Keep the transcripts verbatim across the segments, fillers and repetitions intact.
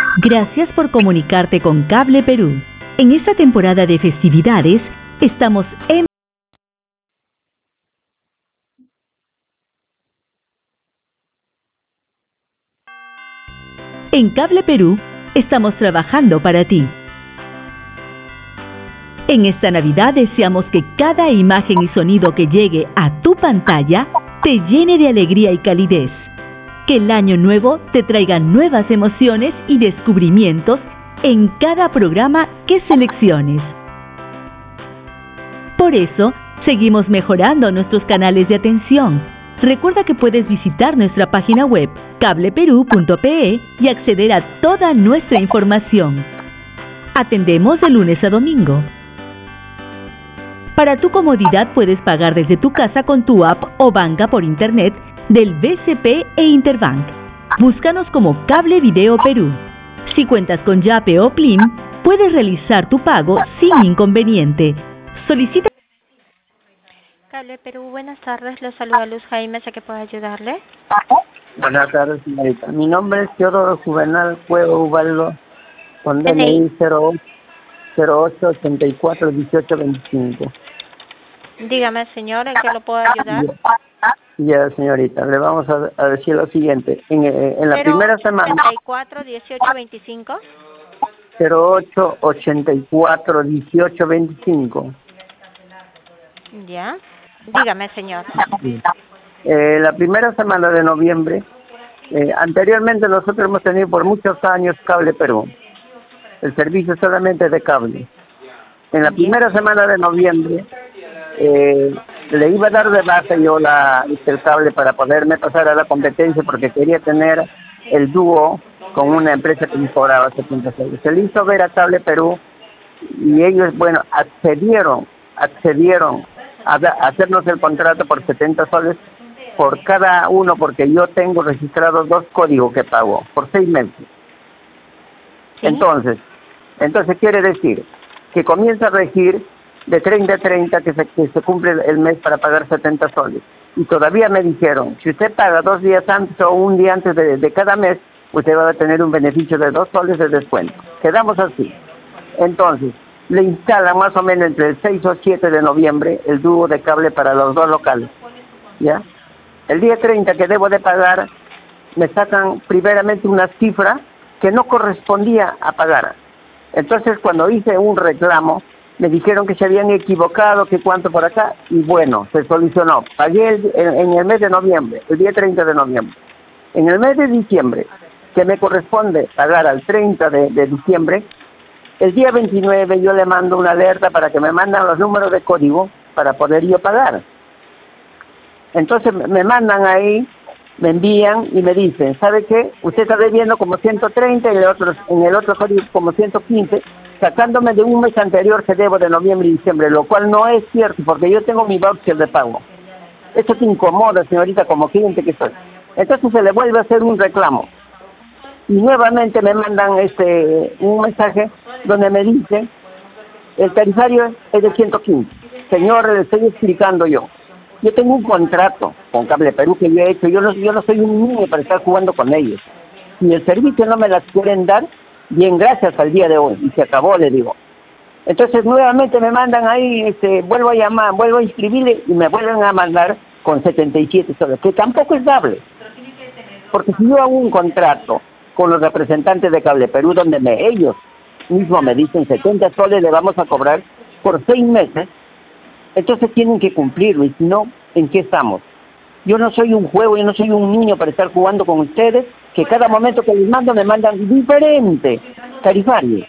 Gracias por comunicarte con Cable Perú. En esta temporada de festividades, estamos en... En Cable Perú, estamos trabajando para ti. En esta Navidad deseamos que cada imagen y sonido que llegue a tu pantalla te llene de alegría y calidez. Que el año nuevo te traiga nuevas emociones y descubrimientos en cada programa que selecciones. Por eso, seguimos mejorando nuestros canales de atención. Recuerda que puedes visitar nuestra página web cable perú punto pe y acceder a toda nuestra información. Atendemos de lunes a domingo. Para tu comodidad puedes pagar desde tu casa con tu app o banca por internet del B C P e Interbank. Búscanos como Cable Video Perú. Si cuentas con Yape o Plim, puedes realizar tu pago sin inconveniente. Solicita... Cable Perú, buenas tardes. Los saluda Luz Jaime, ¿a qué puedo ayudarle? Buenas tardes, señorita. Mi nombre es Teodoro Juvenal Cuevo Ubaldo, con D N I cero ocho ochenta y cuatro dieciocho veinticinco. Dígame, señor, ¿en qué lo puedo ayudar? Ya, señorita, le vamos a, a decir lo siguiente. En, en la primera semana... ochenta y cuatro dieciocho veinticinco. cero ocho ochenta y cuatro dieciocho veinticinco. Ya. Dígame, señor. Eh, la primera semana de noviembre, eh, anteriormente nosotros hemos tenido por muchos años Cable Perú, el servicio solamente de cable. En la primera semana de noviembre, eh, le iba a dar de baja yo la, el cable para poderme pasar a la competencia porque quería tener el dúo con una empresa que me cobraba setenta soles. Se le hizo ver a Cable Perú y ellos, bueno, accedieron, accedieron a, a hacernos el contrato por setenta soles por cada uno, porque yo tengo registrados dos códigos que pago por seis meses. ¿Sí? Entonces, entonces quiere decir que comienza a regir de treinta a treinta que se, que se cumple el mes para pagar setenta soles. Y todavía me dijeron, si usted paga dos días antes o un día antes de, de cada mes, usted va a tener un beneficio de dos soles de descuento. Quedamos así. Entonces, le instalan más o menos entre el seis o siete de noviembre el dúo de cable para los dos locales. ¿Ya? El día treinta que debo de pagar, me sacan primeramente una cifra que no correspondía a pagar. Entonces, cuando hice un reclamo, me dijeron que se habían equivocado, que cuánto por acá, y bueno, se solucionó. Pagué el, en, en el mes de noviembre, el día treinta de noviembre. En el mes de diciembre, que me corresponde pagar al treinta de, de diciembre, el día veintinueve yo le mando una alerta para que me mandan los números de código para poder yo pagar. Entonces me mandan ahí, me envían y me dicen, ¿sabe qué? Usted está debiendo como ciento treinta y en el otro, en el otro código como ciento quince, sacándome de un mes anterior que debo de noviembre y diciembre, lo cual no es cierto porque yo tengo mi voucher de pago. Eso te incomoda, señorita, como cliente que soy. Entonces se le vuelve a hacer un reclamo. Y nuevamente me mandan este un mensaje donde me dice, el tarifario es de ciento quince. Señor, le estoy explicando yo. Yo tengo un contrato con Cable Perú que yo he hecho. Yo no, yo no soy un niño para estar jugando con ellos. Si el servicio no me las quieren dar, bien, gracias al día de hoy. Y se acabó, le digo. Entonces nuevamente me mandan ahí, este, vuelvo a llamar, vuelvo a inscribirle y me vuelven a mandar con setenta y siete soles, que tampoco es dable. Porque si yo hago un contrato con los representantes de Cable Perú, donde me, ellos mismos me dicen setenta soles le vamos a cobrar por seis meses, entonces tienen que cumplirlo, y si no, ¿en qué estamos? Yo no soy un juego, yo no soy un niño para estar jugando con ustedes, que cada momento que les mando me mandan diferente tarifario.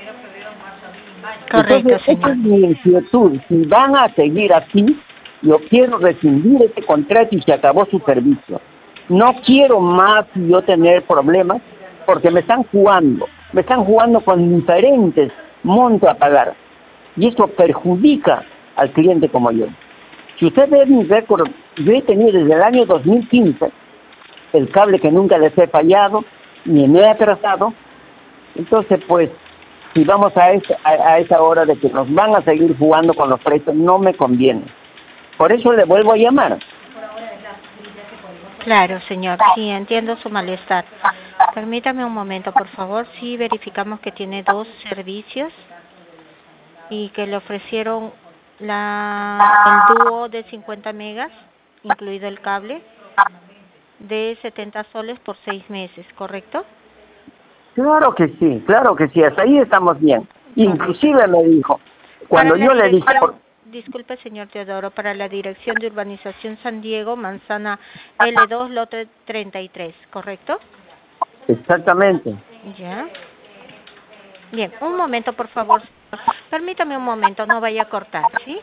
Correcto, entonces, señor. Esta es mi inquietud. Si van a seguir así, yo quiero rescindir este contrato y se acabó su servicio. No quiero más yo tener problemas, porque me están jugando, me están jugando con diferentes montos a pagar. Y eso perjudica al cliente como yo. Si usted ve mi récord, yo he tenido desde el año dos mil quince el cable que nunca les he fallado, ni me he atrasado. Entonces, pues, si vamos a esa, a, a esa hora de que nos van a seguir jugando con los precios, no me conviene. Por eso le vuelvo a llamar. Claro, señor, sí, entiendo su malestar. Permítame un momento, por favor. Sí, verificamos que tiene dos servicios y que le ofrecieron la, el dúo de cincuenta megas, incluido el cable, de setenta soles por seis meses, ¿correcto? Claro que sí, claro que sí, hasta ahí estamos bien. Inclusive me dijo, Para cuando la yo le dije... dirección, disculpe señor Teodoro, para la dirección de urbanización San Diego, manzana L dos, lote treinta y tres, ¿correcto? Exactamente. Ya. Bien, un momento, por favor. Permítame un momento, no vaya a cortar, ¿sí?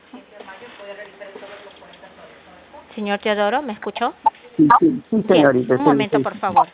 Señor Teodoro, ¿me escuchó? Sí, sí, sí, Bien, señorita. un Sí, momento, sí, por sí. favor.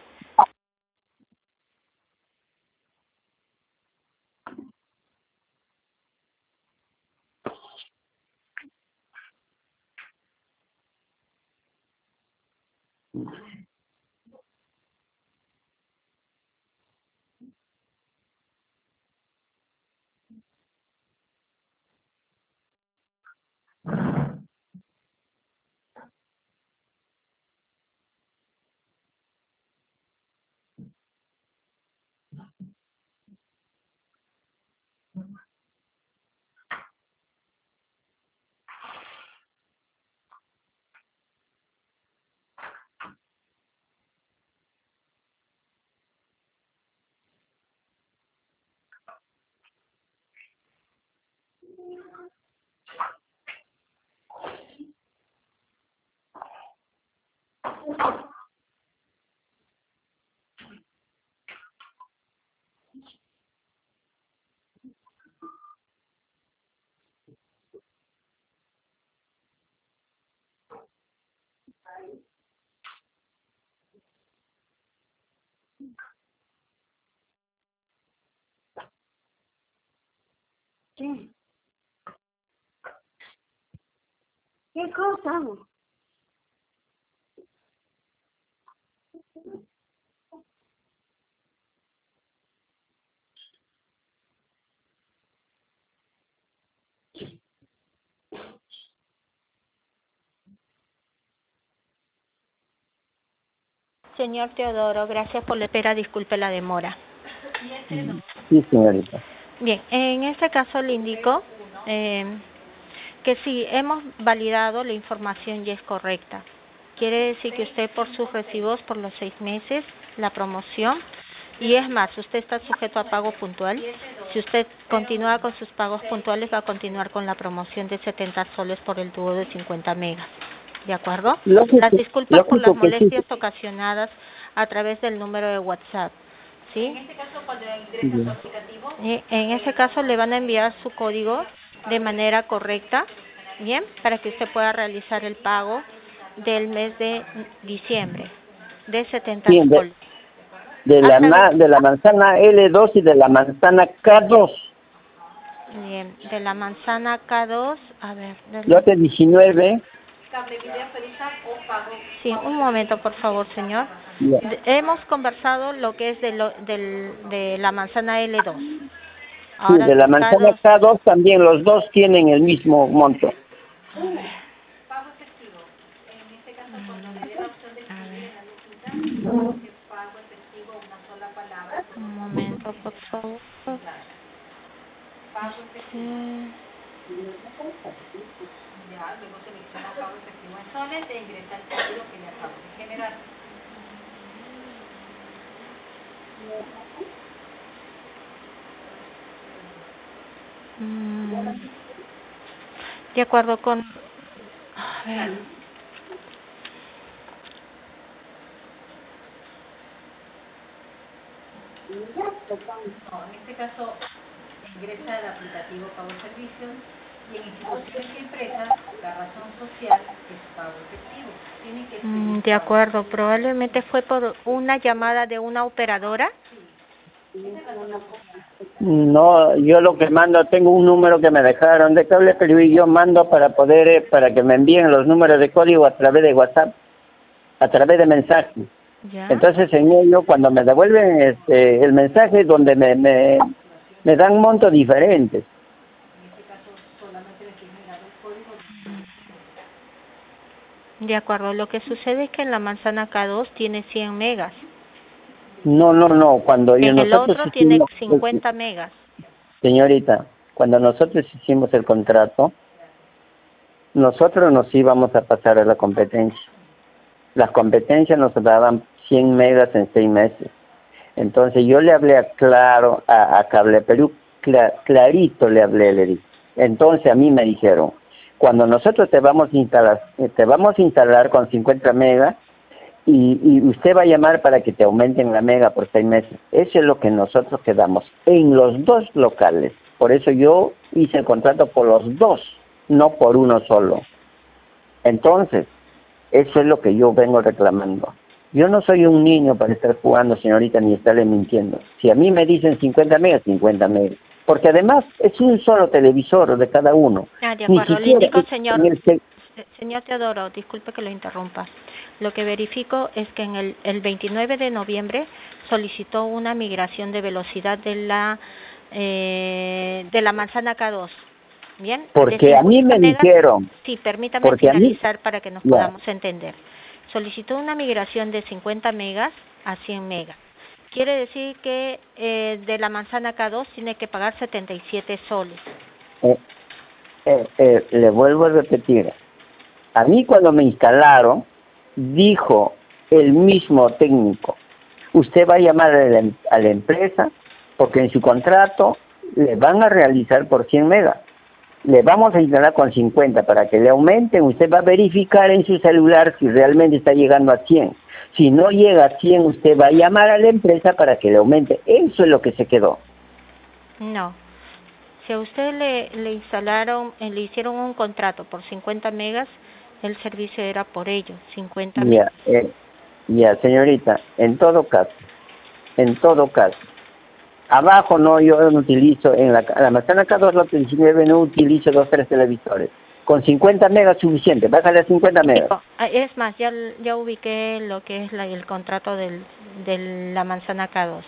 Sí. ¿Qué cosa? Señor Teodoro, gracias por la espera, disculpe la demora. Sí, señorita. Bien, en este caso le indico eh, que sí, hemos validado la información y es correcta. Quiere decir que usted por sus recibos por los seis meses, la promoción, y es más, usted está sujeto a pago puntual. Si usted continúa con sus pagos puntuales, va a continuar con la promoción de setenta soles por el dúo de cincuenta megas. ¿De acuerdo? Las Lógico, disculpas por las lógico que sí. molestias ocasionadas a través del número de WhatsApp. ¿Sí? Bien. Eh, En ese caso le van a enviar su código de manera correcta, bien, para que usted pueda realizar el pago del mes de diciembre de setenta Bien, de, soles. de, A la, través, na- de la manzana L dos y de la manzana K dos, bien, de la manzana K dos, a ver, de la- lote diecinueve. sí, un momento por favor, señor. Ya. De- hemos conversado lo que es de, lo, del, de la manzana L dos. Sí, Ahora de la del manzana K dos, K dos también los dos tienen el mismo monto. a ver, a ver, un momento por favor. Sí. Mm, de acuerdo con, a ver, mm, de acuerdo, probablemente fue por una llamada de una operadora. No, yo lo que mando, tengo un número que me dejaron de cable, pero yo mando para poder, eh, para que me envíen los números de código a través de WhatsApp, a través de mensaje. Ya, Entonces en ello, cuando me devuelven este, el mensaje, donde me, me, me dan montos diferentes. de acuerdo, lo que sucede es que en la manzana K dos tiene cien megas. No, no, no, cuando yo, En el nosotros otro tiene hicimos, cincuenta megas. señorita, cuando nosotros hicimos el contrato, nosotros nos íbamos a pasar a la competencia. Las competencias nos daban cien megas en seis meses. Entonces yo le hablé a Claro, a, a Cable Perú, cla, clarito le hablé, le dije. Entonces a mí me dijeron, cuando nosotros te vamos a instalar, te vamos a instalar con cincuenta megas y, y usted va a llamar para que te aumenten la mega por seis meses. Eso es lo que nosotros quedamos en los dos locales. Por eso yo hice el contrato por los dos, no por uno solo. Entonces, eso es lo que yo vengo reclamando. Yo no soy un niño para estar jugando, señorita, ni estarle mintiendo. Si a mí me dicen cincuenta megas, cincuenta megas. Porque además es un solo televisor de cada uno. Ah, de acuerdo. Le indico, señor, en el... señor Teodoro, disculpe que lo interrumpa. Lo que verifico es que en el, el veintinueve de noviembre solicitó una migración de velocidad de la eh, de la manzana K dos. Bien. Porque a mí me megas, dijeron. Sí, permítame finalizar mí, para que nos yeah. podamos entender. Solicitó una migración de cincuenta megas a cien megas. Quiere decir que eh, de la manzana K dos tiene que pagar setenta y siete soles. Eh, eh, eh, le vuelvo a repetir. A mí cuando me instalaron, dijo el mismo técnico, usted va a llamar a la, a la empresa porque en su contrato le van a realizar por cien megas. Le vamos a instalar con cincuenta para que le aumenten. Usted va a verificar en su celular si realmente está llegando a cien. Si no llega a cien, usted va a llamar a la empresa para que le aumente. Eso es lo que se quedó. No. Si a usted le, le instalaron, le hicieron un contrato por cincuenta megas, el servicio era por ello, cincuenta megas. Ya, eh, ya, señorita, en todo caso, en todo caso, abajo no, yo no utilizo, en la, la manzana K dos, la diecinueve, no utilizo dos, tres televisores. Con cincuenta megas suficiente, bájale a cincuenta megas. Es más, ya, ya ubiqué lo que es la, el contrato del, de la manzana K dos.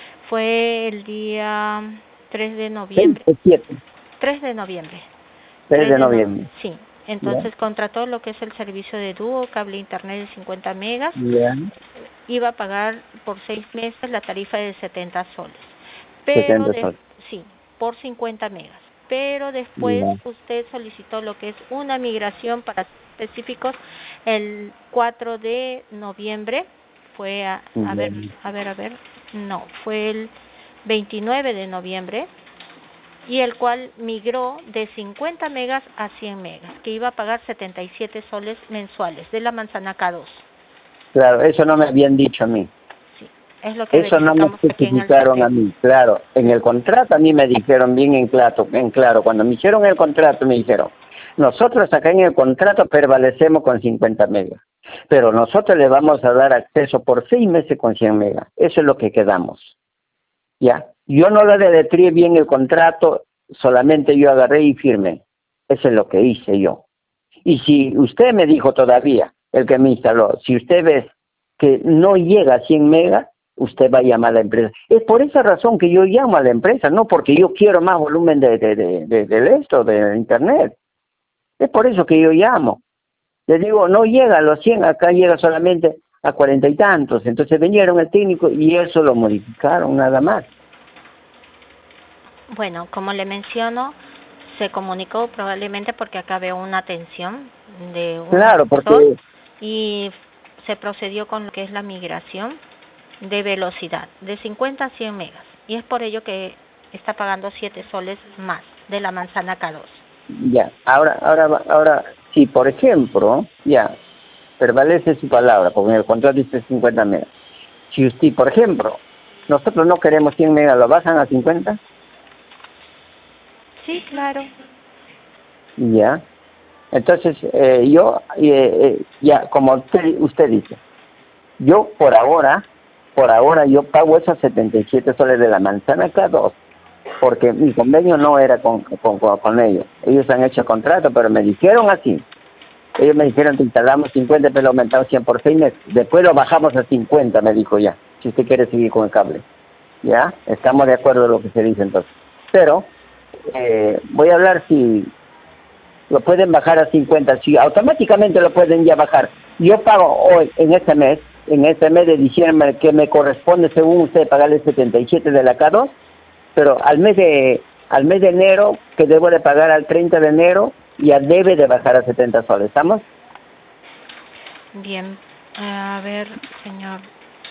Fue el día tres de noviembre. tres de noviembre. tres de noviembre. No, sí. Entonces yeah. contrató lo que es el servicio de dúo, cable internet de cincuenta megas. Yeah. Iba a pagar por seis meses la tarifa de setenta soles. Pero de, soles. Sí, por cincuenta megas. Pero después yeah. usted solicitó lo que es una migración para específicos el cuatro de noviembre. Fue a, a yeah. ver, a ver, a ver. No, fue el veintinueve de noviembre. Y el cual migró de cincuenta megas a cien megas, que iba a pagar setenta y siete soles mensuales de la manzana K dos. Claro, eso no me habían dicho a mí. Sí, es lo que eso no me especificaron a mí, claro. En el contrato a mí me dijeron bien en claro, en claro, cuando me hicieron el contrato me dijeron, nosotros acá en el contrato prevalecemos con cincuenta megas, pero nosotros le vamos a dar acceso por seis meses con cien megas. Eso es lo que quedamos. Ya. Yo no lo deletré bien el contrato, solamente yo agarré y firmé. Eso es lo que hice yo. Y si usted me dijo todavía, el que me instaló, si usted ve que no llega a cien megas, usted va a llamar a la empresa. Es por esa razón que yo llamo a la empresa, no porque yo quiero más volumen de, de, de, de, de esto, de internet. Es por eso que yo llamo. Le digo, no llega a los cien, acá llega solamente a cuarenta y tantos. Entonces vinieron el técnico y eso lo modificaron nada más. Bueno, como le menciono, se comunicó probablemente porque acá veo una tensión de un claro, porque... y se procedió con lo que es la migración de velocidad de cincuenta a cien megas y es por ello que está pagando siete soles más de la manzana K dos. Ya, ahora, ahora, ahora, si por ejemplo, ya, prevalece su palabra, porque en el contrato dice cincuenta megas. Si usted, por ejemplo, nosotros no queremos cien megas, ¿lo bajan a cincuenta? Sí, claro. Ya. Entonces, eh, yo, eh, eh, ya, como usted, usted dice, yo por ahora, por ahora yo pago esos setenta y siete soles de la manzana K dos, porque mi convenio no era con, con, con ellos. Ellos han hecho contrato, pero me dijeron así. Ellos me dijeron que instalamos cincuenta, pero lo aumentamos cien por seis meses. Después lo bajamos a cincuenta, me dijo ya, si usted quiere seguir con el cable. Ya, estamos de acuerdo en lo que se dice entonces. Pero... Eh, voy a hablar si lo pueden bajar a cincuenta, si automáticamente lo pueden ya bajar. Yo pago hoy, en este mes, en este mes de diciembre, que me corresponde según usted pagarle setenta y siete de la K dos, pero al mes de al mes de enero, que debo de pagar al treinta de enero, ya debe de bajar a setenta soles, ¿estamos? Bien, a ver, señor.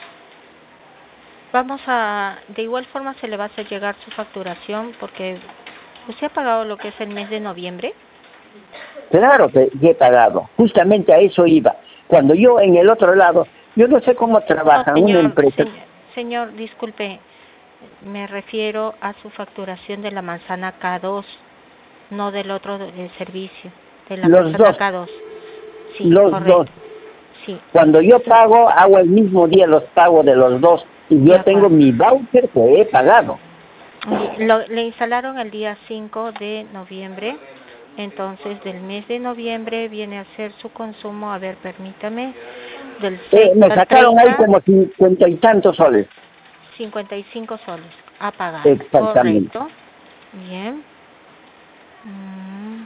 Vamos a, de igual forma se le va a hacer llegar su facturación porque usted ha pagado lo que es el mes de noviembre. Claro que he pagado, justamente a eso iba. Cuando yo en el otro lado, yo no sé cómo trabaja No, señor, una empresa. Señor, señor, disculpe, me refiero a su facturación de la manzana K dos, no del otro del servicio, de la Los manzana dos, K dos. Sí, los correcto. dos. Sí. Cuando yo pago, hago el mismo día los pagos de los dos y yo tengo mi voucher que he pagado. Lo, le instalaron el día cinco de noviembre, entonces del mes de noviembre viene a ser su consumo, a ver, permítame, del seis Eh, me al sacaron treinta, ahí como cincuenta y tantos soles. cincuenta y cinco soles a pagar. Exactamente. Correcto. Bien. Mm.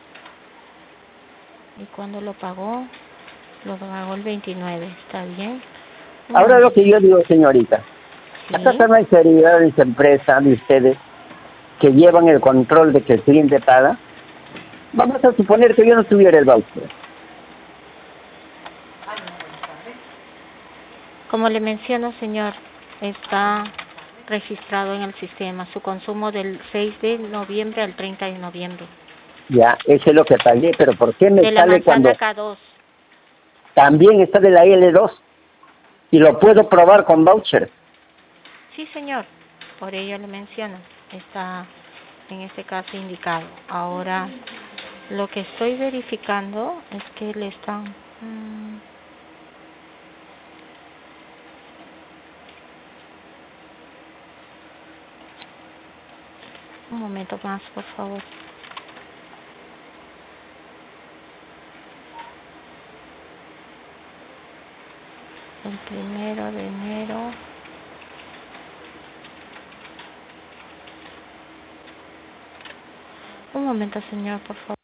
¿Y cuándo lo pagó? Lo pagó el veintinueve, ¿está bien? Ahora lo que yo digo, señorita, Sí. ¿acaso no hay seriedad en esa empresa de ustedes que llevan el control de que el cliente paga? Vamos a suponer que yo no tuviera el voucher. Como le menciono, señor, está registrado en el sistema su consumo del seis de noviembre al treinta de noviembre. Ya, eso es lo que pagué, pero ¿por qué me De la sale manzana cuando K dos. también está de la L dos y lo puedo probar con voucher? Sí, señor, por ello le menciono, está en este caso indicado. Ahora, lo que estoy verificando es que le están... Mmm, un momento más, por favor. El primero de enero. Un momento, señor, por favor.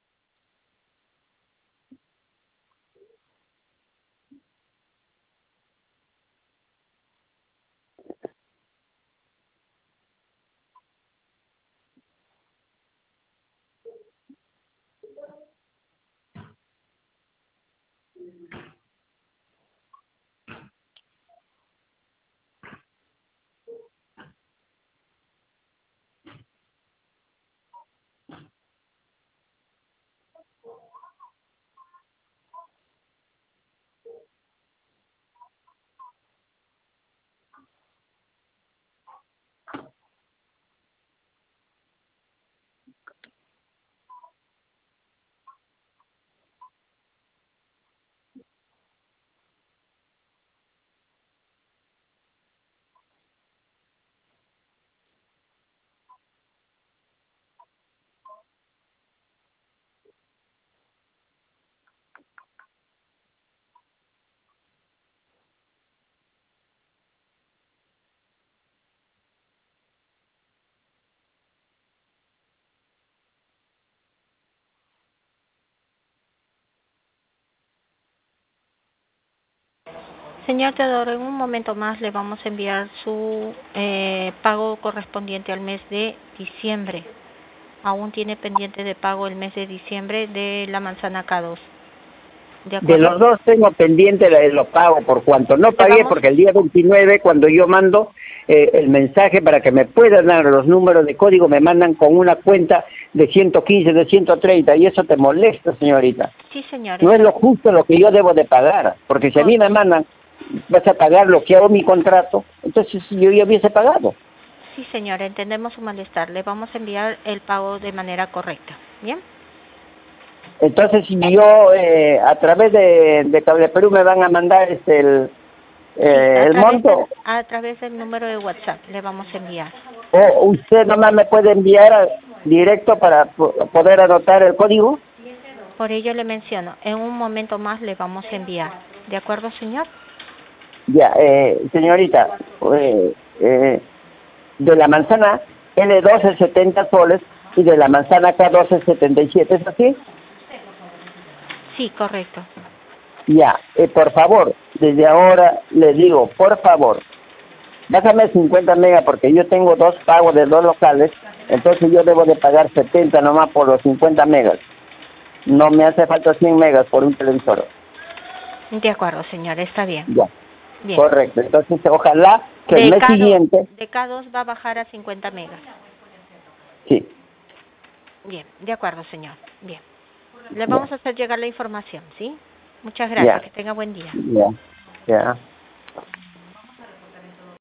Señor Teodoro, en un momento más le vamos a enviar su eh, pago correspondiente al mes de diciembre. Aún tiene pendiente de pago el mes de diciembre de la manzana K dos. ¿De De acuerdo? los dos tengo pendiente la de los pagos, por cuanto no pagué, vamos... porque el día veintinueve, cuando yo mando eh, el mensaje para que me puedan dar los números de código, me mandan con una cuenta de ciento quince, de ciento treinta, y eso te molesta, señorita. Sí, señor. No es lo justo lo que yo debo de pagar, porque si a mí me mandan, vas a pagar lo que hago mi contrato, entonces yo ya hubiese pagado. Sí, señor, entendemos su malestar. Le vamos a enviar el pago de manera correcta. ¿Bien? Entonces, si yo eh, a través de, de Cable Perú me van a mandar este el, eh, sí, el monto, del, a través del número de WhatsApp le vamos a enviar. o usted nomás me puede enviar a, directo para poder anotar el código. Por ello le menciono, en un momento más le vamos a enviar. ¿De acuerdo, señor? Ya, eh, señorita, eh, eh, de la manzana L dos es setenta soles y de la manzana K dos es setenta y siete, ¿es así? Sí, correcto. Ya, eh, por favor, desde ahora le digo, por favor, bájame cincuenta megas porque yo tengo dos pagos de dos locales, entonces yo debo de pagar setenta nomás por los cincuenta megas. No me hace falta cien megas por un televisor. De acuerdo, señor, está bien. Ya. Bien. Correcto. Entonces, ojalá que De el mes K dos, siguiente... de K dos va a bajar a cincuenta megas. Sí. Bien, de acuerdo, señor. Bien. Le vamos ya. a hacer llegar la información, ¿sí? Muchas gracias. Ya. Que tenga buen día. Ya. Ya.